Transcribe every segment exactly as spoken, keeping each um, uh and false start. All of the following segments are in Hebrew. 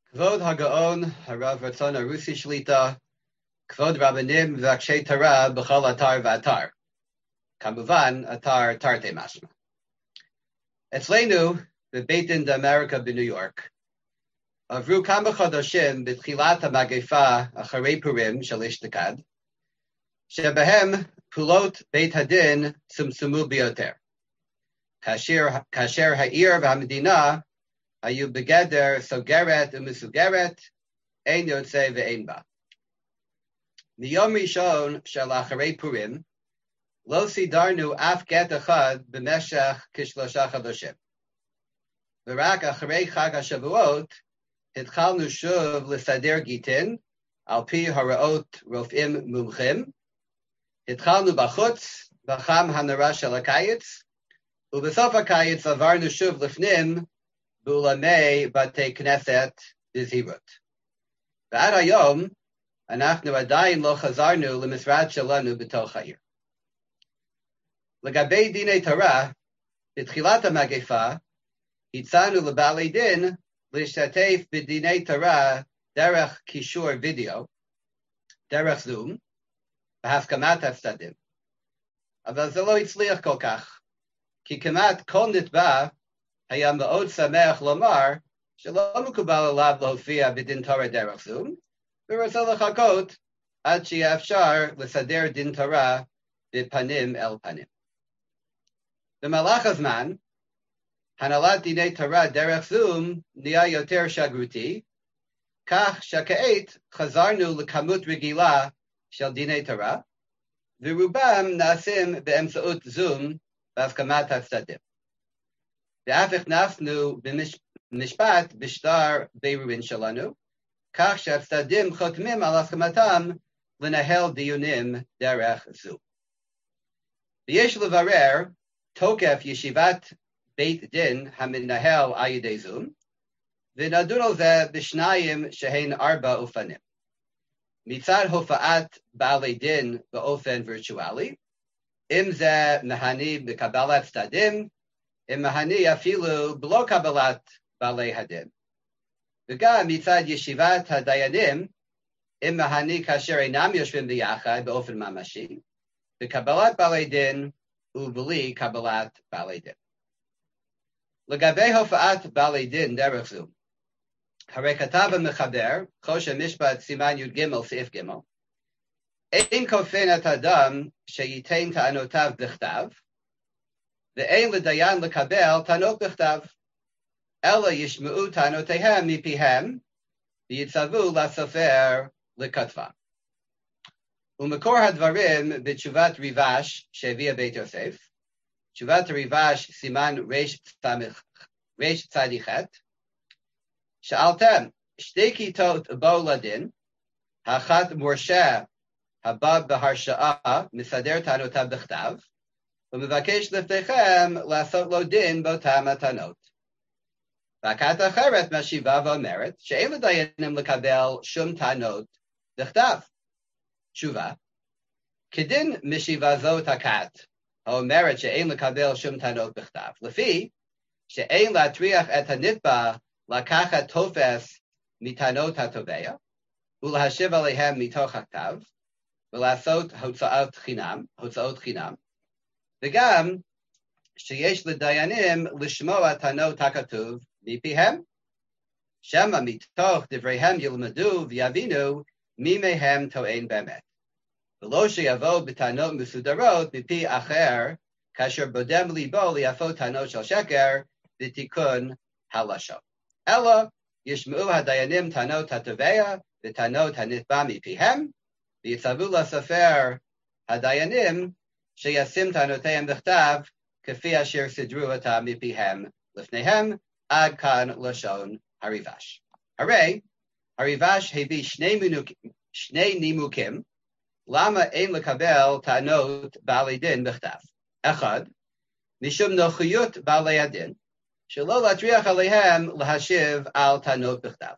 Kvod Hagaon, Harav Ratzon Arusi Shlita, Kvod Rabbanim V'Akshei Torah B'chol Atar V'Atar. Kamuvan, Atar Tarte Mashma. Etzleinu, B'Beit Din d'Amerika b'New York. Avru kama chodoshim b'tchilat ha'magefa acharei Purim shel Ishtakad, shebehem pulot Beit Hadin tzumtzumu biyoter. Kasher kasher ha'ir v'hamedina hayu begeder sogeret u'misugeret ein yotzei ve'ein ba. Miyom rishon shel acharei Purim lo sidarnu af get echad b'meshach kishlosha chodoshim. V'rak acharei Chag HaShavuot התחלנו שוב לסדר גיטין, על פי הוראות רופאים מומחים. התחלנו בחוץ, בחם הנורא של הקיץ, ובסוף הקיץ עברנו שוב לפנים, באולמי בתי כנסת בזהירות. ועד היום, אנחנו עדיין לא חזרנו למשרד שלנו בתוך העיר. לגבי דיני תורה, בתחילת המגפה, הצענו לבעלי דין, להשתתף בדיני תורה דרך קישור וידאו, דרך זום, בהסכמת הצדדים. אבל זה לא הצליח כל כך, כי כמעט כל נתבע היה מאוד שמח לומר שלא מקובל עליו להופיע בדין תורה דרך זום, ורוצה לחכות עד שיהיה אפשר לסדר דין תורה בפנים אל פנים. במהלך הזמן, הנהלת דיני תורה דרך זום נהיה יותר שגרותי, כך שכעת חזרנו לכמות רגילה של דיני תורה, ורובם נעשים באמצעות זום בהסכמת הצדדים. ואף הכנסנו במשפט בשטר בירורין שלנו, כך שהצדדים חותמים על הסכמתם לנהל דיונים דרך זום. ויש לברר תוקף ישיבת בית דין המנהל על ידי זום, ונדון על זה בשניים שהן ארבע אופנים. מצד הופעת בעלי דין באופן וירטואלי, אם זה מהני בקבלת צדדים, אם מהני אפילו בלא קבלת בעלי הדין. וגם מצד ישיבת הדיינים, אם מהני כאשר אינם יושבים ביחד באופן ממשי, בקבלת בעלי דין ובלי קבלת בעלי דין. לגבי הופעת בעלי דין דרך זום, הרי כתב המחבר, חוש המשפט סימן י"ג סעיף ג', אין כופן את אדם שייתן טענותיו בכתב, ואין לדיין לקבל טענות בכתב, אלא ישמעו טענותיהם מפיהם, ויצוו לסופר לכתבם. ומקור הדברים בתשובת ריבש שהביאה בית יוסף, תשובת הריבש סימן רש צדיחת, שאלתם, שתי כיתות באו לדין, האחת מורשה הבא בהרשעה מסדר טענותיו בכתב, ומבקש לפניכם לעשות לו דין באותם הטענות. והכת אחרת משיבה ואומרת, שאין לדיינים לקבל שום טענות בכתב. תשובה, כדין משיבה זאת הכת, האומרת שאין לקבל שום טענות בכתב, לפי שאין להטריח את הנתבע לקחת תופס מטענות התובע, ולהשיב עליהם מתוך הכתב, ולעשות הוצאות חינם, הוצאות חינם, וגם שיש לדיינים לשמוע טענות הכתוב מפיהם, שמה מתוך דבריהם ילמדו ויבינו מי מהם טוען באמת. ולא שיבוא בטענות מסודרות מפי אחר, כאשר בודם ליבו ליפות טענות של שקר ותיקון הלשון. אלא ישמעו הדיינים טענות התובע וטענות הנתבע מפיהם, ויצוו לסופר הדיינים שישים טענותיהם בכתב, כפי אשר סדרו אותם מפיהם לפניהם, עד כאן לשון הריבש. הרי הריבש הביא שני, מנוק, שני נימוקים, למה אין לקבל טענות בעלי דין בכתב? אחד, משום נוחיות בעלי הדין, שלא להטריח עליהם להשיב על טענות בכתב.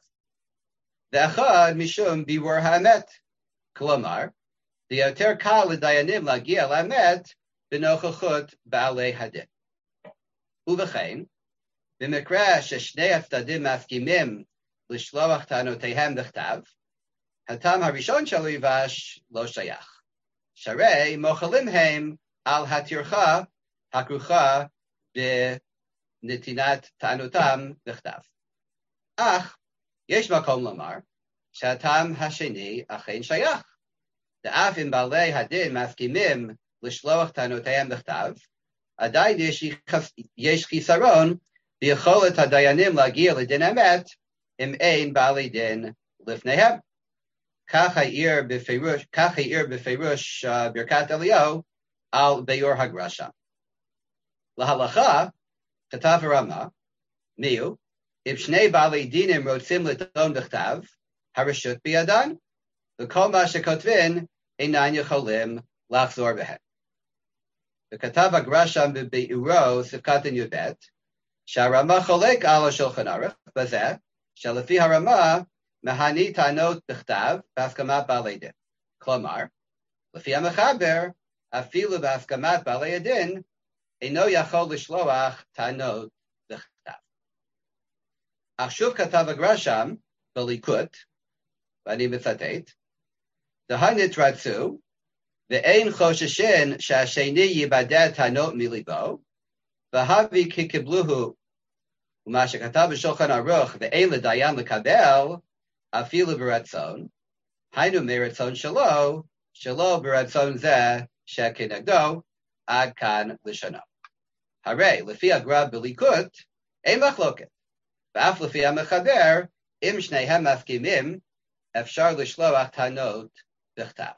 ואחד, משום בירור האמת, כלומר, זה יותר קל לדיינים להגיע לאמת בנוכחות בעלי הדין. ובכן, במקרה ששני הצדדים מסכימים לשלוח טענותיהם בכתב, הטעם הראשון של הריבש לא שייך. שהרי מוחלים הם על הטרחה הכרוכה בנתינת טענותם בכתב. אך יש מקום לומר שהטעם השני אכן שייך. ואף אם בעלי הדין מסכימים לשלוח טענותיהם בכתב, עדיין יש, יש חיסרון ביכולת הדיינים להגיע לדין אמת אם אין בעלי דין לפניהם. כך העיר בפירוש, כך העיר בפירוש uh, ברכת אליהו על ביור הגרשה. להלכה כתב הרמה, מיהו, אם שני בעלי דינים רוצים לטעון בכתב, הרשות בידן, וכל מה שכותבים אינן יכולים לחזור בהם. וכתב הגרשה בביאורו ספקתן י"ב, שהרמה חולק על השולחן ערוך בזה, שלפי הרמה מהני טענות בכתב בהסכמת בעלי דין. כלומר, לפי המחבר, אפילו בהסכמת בעלי הדין, אינו יכול לשלוח טענות בכתב. אך שוב כתב הגרשה בליקוט, ואני מצטט, דהנת רצו, ואין חוששן שהשני ייבדע טענות מליבו, והבי כי קיבלוהו, ומה שכתב בשולחן ערוך ואין לדיין לקבל, אפילו ברצון, היינו מרצון שלו, שלא ברצון זה שכנגדו, עד כאן לשונו. הרי לפי הגר"א בליקוט, אין מחלוקת, ואף לפי המחבר, אם שניהם מסכימים, אפשר לשלוח טענות בכתב.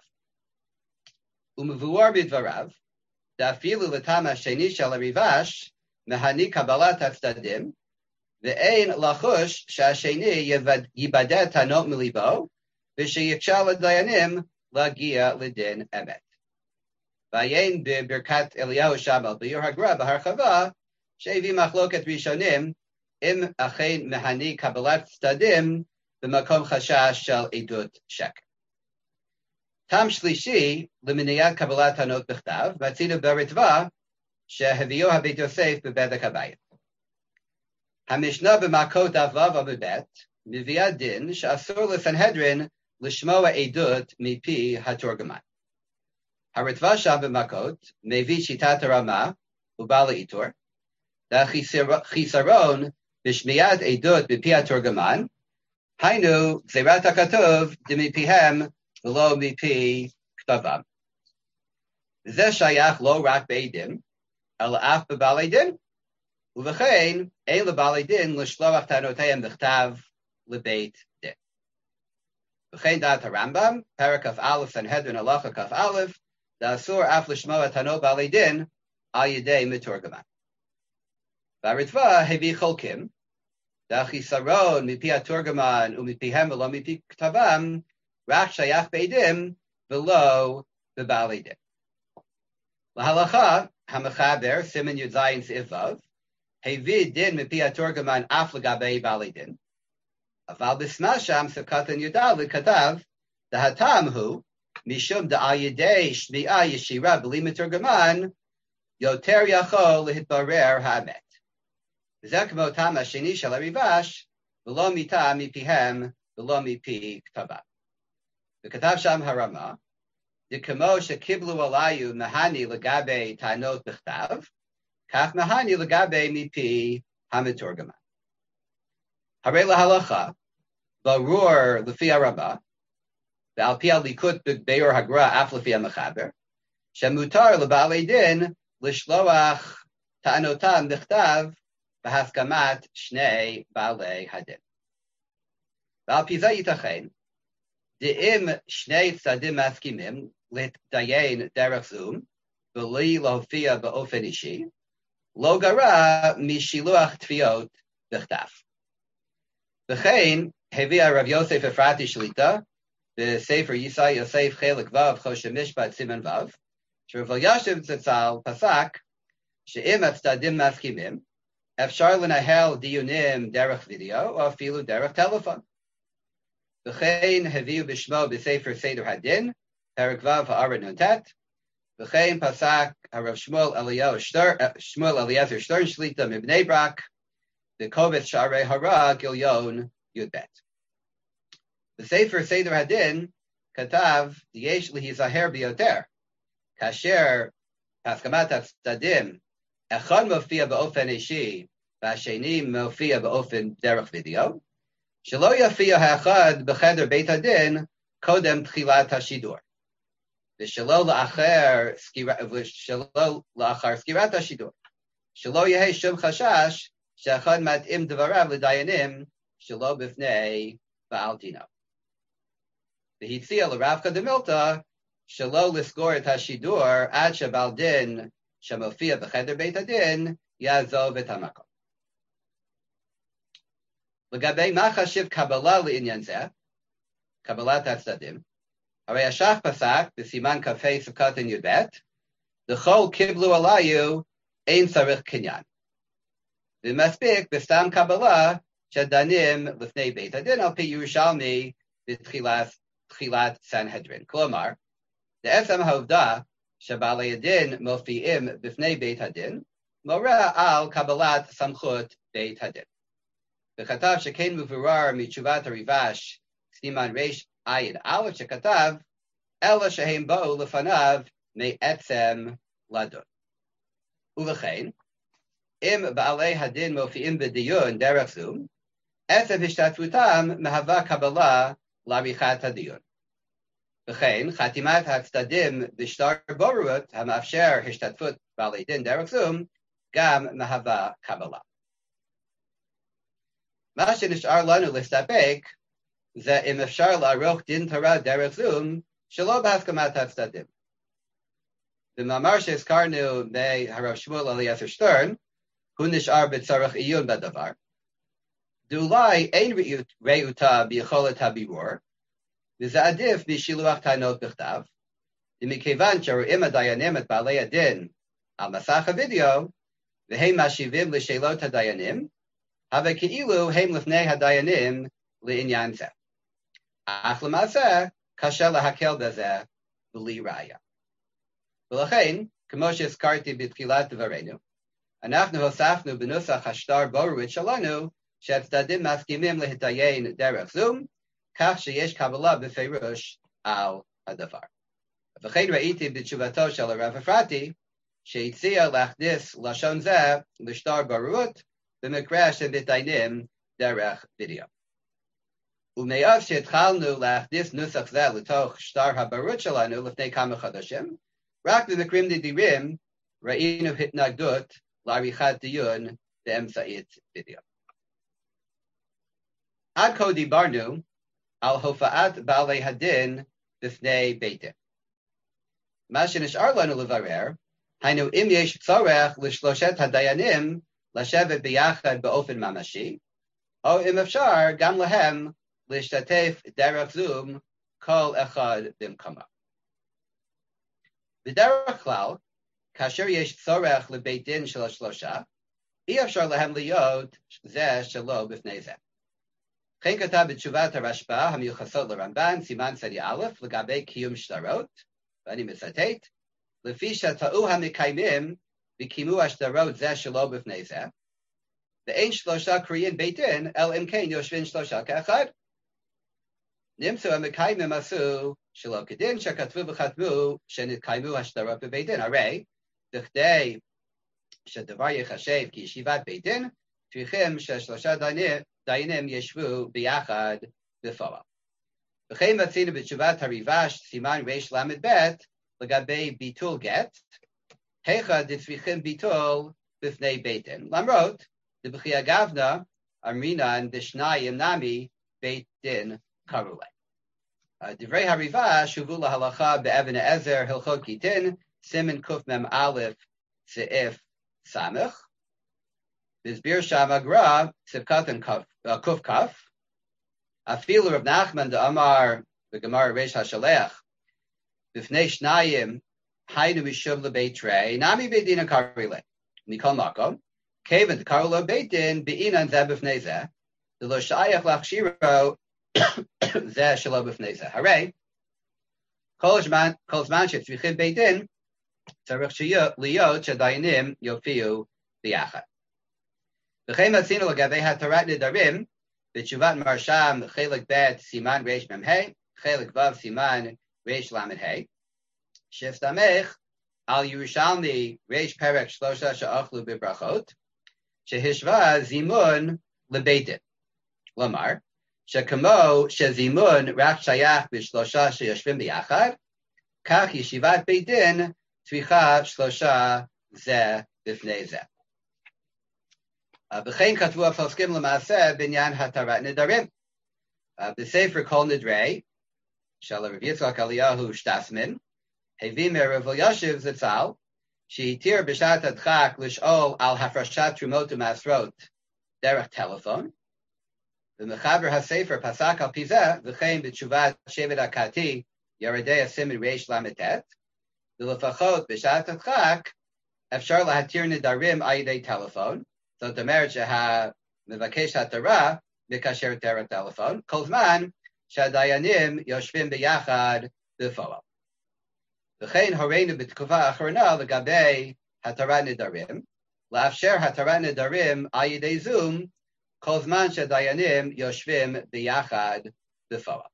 ומבואר בדבריו, ואפילו לטעם השני של הריבש, מהני קבלת הצדדים, ואין לחוש שהשני ייבדע טענות מליבו, ושיקשה לדיינים להגיע לדין אמת. ועיין בברכת אליהו שם על ביור הגר"א בהרחבה, שהביא מחלוקת ראשונים, אם אכן מהני קבלת צדדים, במקום חשש של עדות שקר. טעם שלישי למניעת קבלת טענות בכתב, מצינו ברטב"א שהביאו הבית יוסף בבדק הבית. המשנה במכות דף ו' עמוד ב' מביאה דין שאסור לסנהדרין לשמוע עדות מפי התורגמן. הרטב"א שם במכות מביא שיטת הרמה ובעל העיטור, והחיסרון בשמיעת עדות מפי התורגמן, היינו גזירת הכתוב דמפיהם ולא מפי כתבם. זה שייך לא רק בעדים, אלא אף בבעלי דין, ובכן אין לבעלי דין לשלוח טענותיהם בכתב לבית דין. וכן דעת הרמב"ם, פרק כ"א סנהדרין הלכה כ"א, ואסור אף לשמוע טענות בעלי דין על ידי מתורגמן. והרטב"א הביא חולקים, והחיסרון מפי התורגמן ומפיהם ולא מפי כתבם, רק שייך בעדים ולא בבעלי דין. להלכה, המחבר, סימן י"ז סעיף ו', הביא דין מפי התורגמן אף לגבי בעלי דין, אבל בסמה שם ספקתן י"ד כתב, והטעם הוא, משום דעל ידי שמיעה ישירה בלי מתורגמן, יותר יכול להתברר האמת. וזה כמו טעם השני של הריבש, ולא מטעם מפיהם ולא מפי כתבם. וכתב שם הרמה, וכמו שקיבלו עליו מהני לגבי טענות בכתב, כך מהני לגבי מפי המתורגמן. הרי להלכה, ברור לפי הרמה, ועל פי הליקוט בביאור הגר"א אף לפי המחבר, שמותר לבעלי דין לשלוח טענותם בכתב בהסכמת שני בעלי הדין. ועל פי זה ייתכן, דאם שני צדדים מסכימים להתדיין דרך זום, בלי להופיע באופן אישי, לא גרע משילוח תביעות בכתב. וכן, הביא הרב יוסף אפרתי שליטה, בספר ישי יוסף חלק ו' חושן משפט סימן ו', שרב אלישיב זצ"ל פסק, שאם הצדדים מסכימים, אפשר לנהל דיונים דרך וידאו, או אפילו דרך טלפון. וכן הביאו בשמו בספר סדר הדין, פרק ו' הערת נ"ט, וכן פסק הרב שמואל אליהו שטר, שמואל אליעזר שטרן שליטה מבני ברק, בקובץ שערי הרע גיליון י"ב. בספר סדר הדין כתב, יש להיזהר ביותר, כאשר הסכמת הצדדים, אחד מופיע באופן אישי, והשני מופיע באופן דרך וידאו, שלא יופיע האחד בחדר בית הדין קודם תחילת השידור, ושלא לאחר, סקירה, ושלא לאחר סקירת השידור, שלא יהיה שום חשש שאחד מתאים דבריו לדיינים שלא בפני בעל דינו. והציע לרב קדמילתא שלא לסגור את השידור עד שבעל דין שמופיע בחדר בית הדין יעזוב את המקום. לגבי מה חשיב קבלה לעניין זה, קבלת הצדדים, הרי השח פסק בסימן כ"ה סוכתן י"ב, לכל קיבלו עליו אין צריך קניין. ומספיק בסתם קבלה שדנים לפני בית הדין על פי ירושלמי בתחילת תחילת סנהדרין. כלומר, לעצם העובדה שבעלי הדין מופיעים בפני בית הדין, מורה על קבלת סמכות בית הדין. וכתב שכן מבורר מתשובת הריבש, סימן רש עין א' שכתב, אלא שהם באו לפניו מעצם לדון. ולכן, אם בעלי הדין מופיעים בדיון דרך זום, עצם השתתפותם מהווה קבלה לעריכת הדיון. וכן, חתימת הצדדים בשטר בוררות המאפשר השתתפות בעלי דין דרך זום, גם מהווה קבלה. מה שנשאר לנו להסתפק, זה אם אפשר לערוך דין תורה דרך זום, שלא בהסכמת הצדדים. במאמר שהזכרנו מהרב שמואל אליעזר שטרן, הוא נשאר בצורך עיון בדבר. ואולי אין ראותה ביכולת הבירור, וזה עדיף משילוח טענות בכתב, ומכיוון שרואים הדיינים את בעלי הדין על מסך הוידאו, והם משיבים לשאלות הדיינים, אבל כאילו הם לפני הדיינים לעניין זה. אך למעשה, קשה להקל בזה בלי ראיה. ולכן, כמו שהזכרתי בתחילת דברינו, אנחנו הוספנו בנוסח השטר בוררות שלנו, שהצדדים מסכימים להתדיין דרך זום, כך שיש קבלה בפירוש על הדבר. וכן ראיתי בתשובתו של הרב אפרתי, שהציע להכניס לשון זה לשטר בוררות, במקרה שמתדיינים דרך וידאו. ומאז שהתחלנו להכניס נוסח זה לתוך שטר הבוררות שלנו לפני כמה חודשים, רק במקרים נדירים ראינו התנגדות לעריכת דיון באמצעית וידאו. עד כה דיברנו על הופעת בעלי הדין בפני בית דין. מה שנשאר לנו לברר, היינו אם יש צורך לשלושת הדיינים לשבת ביחד באופן ממשי, או אם אפשר גם להם להשתתף דרך זום כל אחד במקומו. בדרך כלל, כאשר יש צורך לבית דין של השלושה, אי אפשר להם להיות זה שלא בפני זה. כן כתב בתשובת הרשב"א המיוחסות לרמב"ן, סימן צדי א', לגבי קיום שטרות, ואני מצטט, לפי שטעו המקיימים וקיימו השטרות זה שלא בפני זה, ואין שלושה קריאים בית דין, אלא אם כן יושבים שלושה כאחד. נמצאו המקיימים עשו שלא כדין שכתבו וחתמו שנתקיימו השטרות בבית דין. הרי, בכדי שדבר יחשב כישיבת בית דין, צריכים ששלושה דיינים, דיינים ישבו ביחד בפועל. וכן מצינו בתשובת הריבש סימן רש למד ב' לגבי ביטול גט, היכא דצריכים ביטול בפני בית דין. למרות, דבכי אגבנה, אמרינן דשניים נמי בית דין קראו להם. דברי הריבש הובאו להלכה באבן העזר הלכות גיטין, סימן קמ"א סעיף סמך, והסביר שם הגר"א ספקתן קכ"ף, אפילו רב נחמן דאמר בגמרא ריש השלח, בפני שניים היינו משום לבית תרי, נמי בית דין קראו להם. מכל מקום, כיוון דקראו לו בית דין בעינן זה בפני זה, זה לא שייך להכשירו זה שלא בפני זה. הרי, כל זמן, כל זמן שצריכים בית דין, צריך להיות שדיינים יופיעו ביחד. וכן מצינו לגבי התרת נדרים, בתשובת מרשם, חלק ב' סימן ריש מ"ה, חלק ו' סימן ריש ל"ה, שהסתמך על ירושלמי ריש פרק שלושה שאוכלו בברכות, שהשווה זימון לבית דין. כלומר, שכמו שזימון רק שייך בשלושה שיושבים ביחד, כך ישיבת בית דין צריכה שלושה זה בפני זה. וכן כתבו הפוסקים למעשה בעניין התרת נדרים. בספר כל נדרי, של רב יצחק אליהו שטסמן, הביא מרב אלישיב זצ"ל, שהתיר בשעת הדחק לשאול על הפרשת תרומות ומעשרות דרך טלפון, ומחבר הספר פסק על פי זה, וכן בתשובת שבט הקהתי, ירדי הסימן ריש ל"ט, ולפחות בשעת הדחק אפשר להתיר נדרים על ידי טלפון, זאת אומרת שהמבקש התורה מקשר את הטלפון, כל זמן שהדיינים יושבים ביחד בפועל. וכן הורינו בתקופה האחרונה לגבי התרת נדרים, לאפשר התרת נדרים על ידי זום, כל זמן שהדיינים יושבים ביחד בפועל.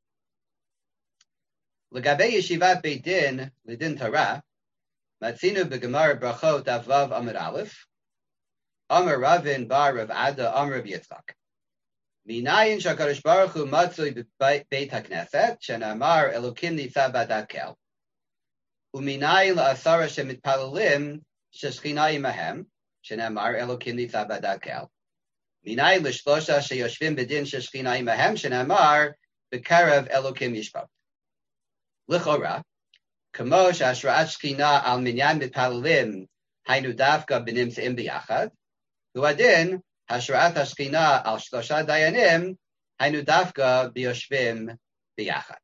לגבי ישיבת בית דין לדין תורה, מצינו בגמרא ברכות דף ו' עמוד א', אמר רבין בר רב עדה אמר רב יצחק, מניין שהקדוש ברוך הוא מצוי בבית הכנסת, שנאמר אלוקים ניצב בדקל, ומניין לעשרה שמתפללים ששכינה עמהם, שנאמר אלוקים ניצב בדקל, מניין לשלושה שיושבים בדין ששכינה עמהם, שנאמר בקרב אלוקים ישפוט. לכאורה, כמו שהשראת שכינה על מניין מתפללים היינו דווקא בנמצאים ביחד, הוא הדין השראת השכינה על שלושה דיינים היינו דווקא ביושבים ביחד.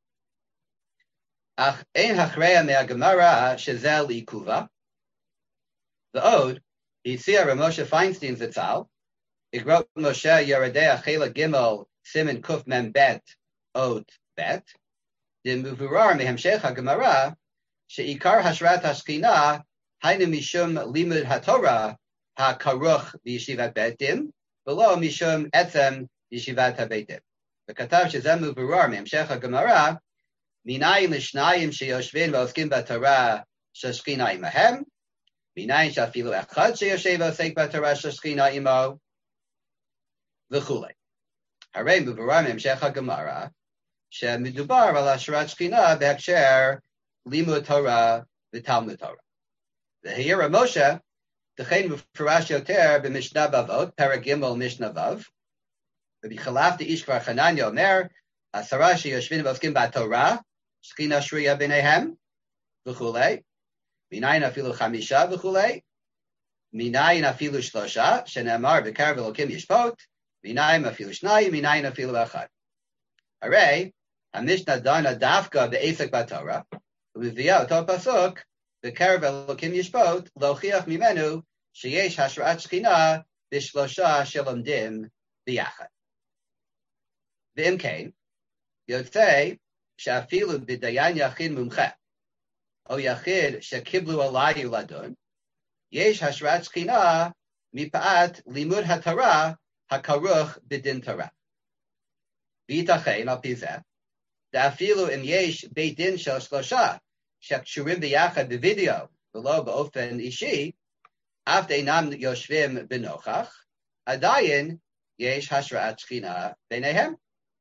אך אין הכרעה מהגמרא שזה לעיכובה, ועוד הציע רב משה פיינסטיין זצ"ל, אגרות משה ירדי החלק ג' סימן קמ"ב אות ב', דמבורר מהמשך הגמרא שעיקר השראת השכינה היינו משום לימוד התורה הכרוך בישיבת בית דין, ולא משום עצם ישיבת הבית דין. וכתב שזה מבורר מהמשך הגמרא, מניין לשניים שיושבים ועוסקים בתורה ששכינה עמהם, מניין שאפילו אחד שיושב ועוסק בתורה ששכינה עמו, וכו'. הרי מבורר מהמשך הגמרא, שמדובר על השראת שכינה בהקשר לימוד תורה ותלמוד תורה. והעיר משה, וכן מפורש יותר במשנה בבות, פרק ג' משנה ו', ובחלף דאיש כבר חנניה אומר, עשרה שיושבים ועוסקים בתורה, שכינה שרויה ביניהם, וכו', מניין אפילו חמישה וכו', מניין אפילו שלושה, שנאמר בקרב אלוקים ישפוט, מניין אפילו שניים, מניין אפילו אחד. הרי, המשנה דנה דווקא בעסק בתורה, ומביאה אותו פסוק, בקרב אלוקים ישפוט, להוכיח ממנו שיש השראת שכינה בשלושה שלומדים ביחד. ואם כן, יוצא שאפילו בדיין יחיד מומחה, או יחיד שקיבלו עליי לדון, יש השראת שכינה מפאת לימוד התורה הכרוך בדין תורה. וייתכן על פי זה, ואפילו אם יש בית דין של שלושה שקשורים ביחד בווידאו ולא באופן אישי, אף אינם יושבים בנוכח, עדיין יש השראת שכינה ביניהם.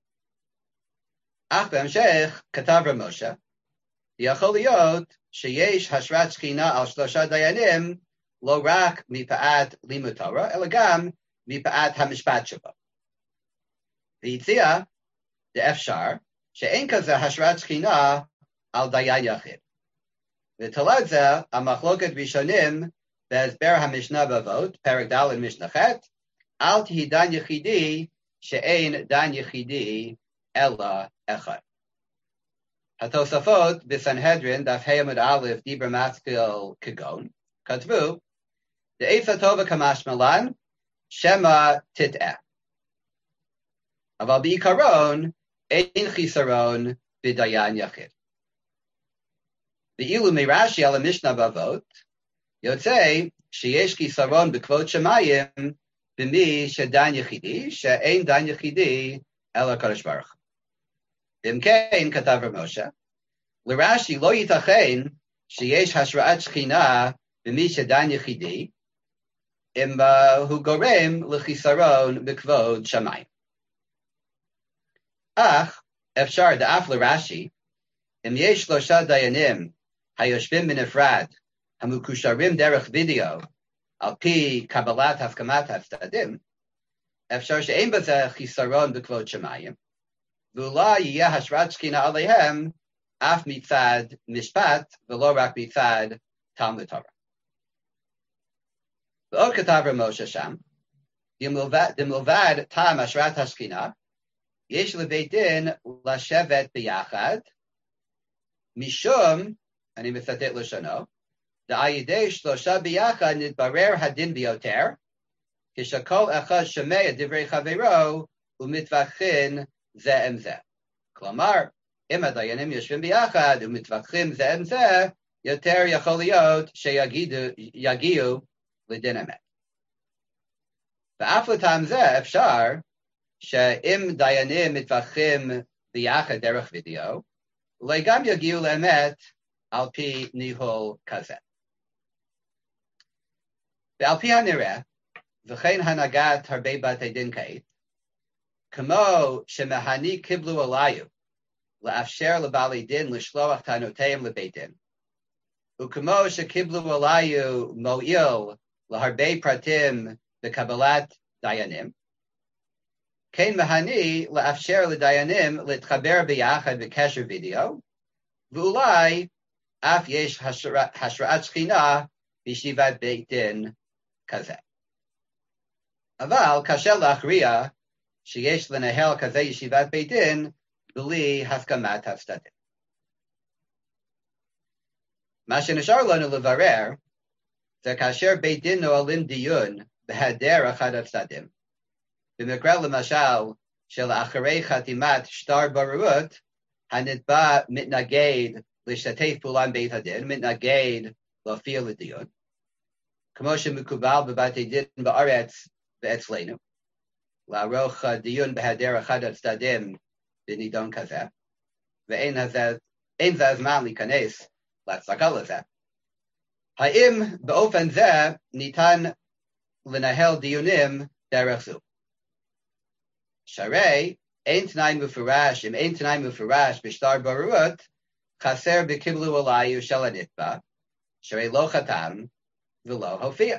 אך בהמשך כתב רב משה, יכול להיות שיש השראת שכינה על שלושה דיינים, לא רק מפאת לימוד תורה, אלא גם מפאת המשפט שבו. והציע דאפשר שאין כזה השראת שכינה על דיין יחיד. ותולד זה המחלוקת ראשונים בהסבר המשנה בבות, פרק ד' משנה ח', אל תהי דן יחידי שאין דן יחידי אלא אחד. התוספות בסנהדרין, דף ה' עמוד א', דיבר משכיל כגון, כתבו, דעצה טובה כמשמען, שמא תטעה. אבל בעיקרון, אין חיסרון בדיין יחיד. ואילו מרש"י על המשנה בבות, יוצא שיש חיסרון בכבוד שמיים במי שדן יחידי, שאין דן יחידי אלא הקדוש ברוך הוא. אם כן, כתב רב משה, לרש"י לא ייתכן שיש השראת שכינה במי שדן יחידי, אם uh, הוא גורם לחיסרון בכבוד שמיים. אך אפשר דאף לרש"י, אם יש שלושה דיינים היושבים בנפרד, המקושרים דרך וידאו, על פי קבלת הסכמת הצדדים, אפשר שאין בזה חיסרון בכבוד שמיים, ואולי יהיה השראת שכינה עליהם אף מצד משפט, ולא רק מצד תלמוד תורה. ועוד כתב רב משה שם, דמלבד טעם השראת השכינה, יש לבית דין לשבת ביחד, משום, אני מצטט לשונו, דעל ידי שלושה ביחד נתברר הדין ביותר, כשכל אחד שומע דברי חברו ומתווכחים זה עם זה. כלומר, אם הדיינים יושבים ביחד ומתווכחים זה עם זה, יותר יכול להיות שיגיעו לדין אמת. ואף לטעם זה אפשר שאם דיינים מתווכחים ביחד דרך וידאו, אולי גם יגיעו לאמת על פי ניהול כזה. ועל פי הנראה, וכן הנהגת הרבה בתי דין כעת, כמו שמהני קיבלו עליו לאפשר לבעלי דין לשלוח טענותיהם לבית דין, וכמו שקיבלו עליו מועיל להרבה פרטים בקבלת דיינים, כן מהני לאפשר לדיינים להתחבר ביחד בקשר וידאו, ואולי אף יש השראת, השראת שכינה בישיבת בית דין כזה. אבל קשה להכריע שיש לנהל כזה ישיבת בית דין בלי הסכמת הצדדים. מה שנשאר לנו לברר זה כאשר בית דין נועלים דיון בהיעדר אחד הצדדים. במקרה למשל של אחרי חתימת שטר בוררות, הנתבע מתנגד להשתתף פעולה עם בית הדין, מתנגד להופיע לדיון, כמו שמקובל בבתי דין בארץ ואצלנו, לערוך דיון בהיעדר אחד הצדדים בנידון כזה, ואין זה, אין זה הזמן להיכנס להצדקה לזה. האם באופן זה ניתן לנהל דיונים דרך זו? שהרי אין תנאי מפורש, אם אין תנאי מפורש בשטר בוררות, חסר בקיבלו עליו של הנתבע, שהרי לא חתם ולא הופיע.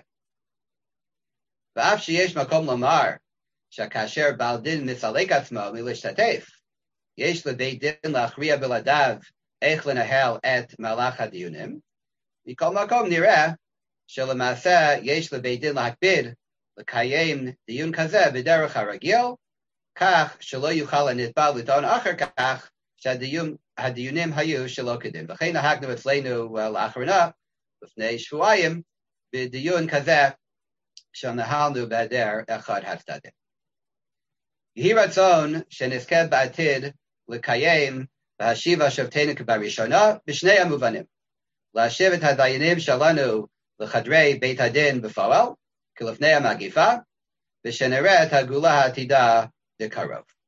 ואף שיש מקום לומר שכאשר בעל דין מסלק עצמו מלהשתתף, יש לבית דין להכריע בלעדיו איך לנהל את מהלך הדיונים, מכל מקום נראה שלמעשה יש לבית דין להקפיד לקיים דיון כזה בדרך הרגיל, כך שלא יוכל הנתבע לטעון אחר כך שהדיונים היו שלא כדין. וכן נהגנו אצלנו לאחרונה, לפני שבועיים, בדיון כזה שנהלנו בהיעדר אחד הצדדים. יהי רצון שנזכה בעתיד לקיים והשיבה שופטינו כבראשונה בשני המובנים. להשיב את הדיינים שלנו לחדרי בית הדין בפועל, כלפני המגיפה, ושנראה את הגאולה העתידה בקרוב.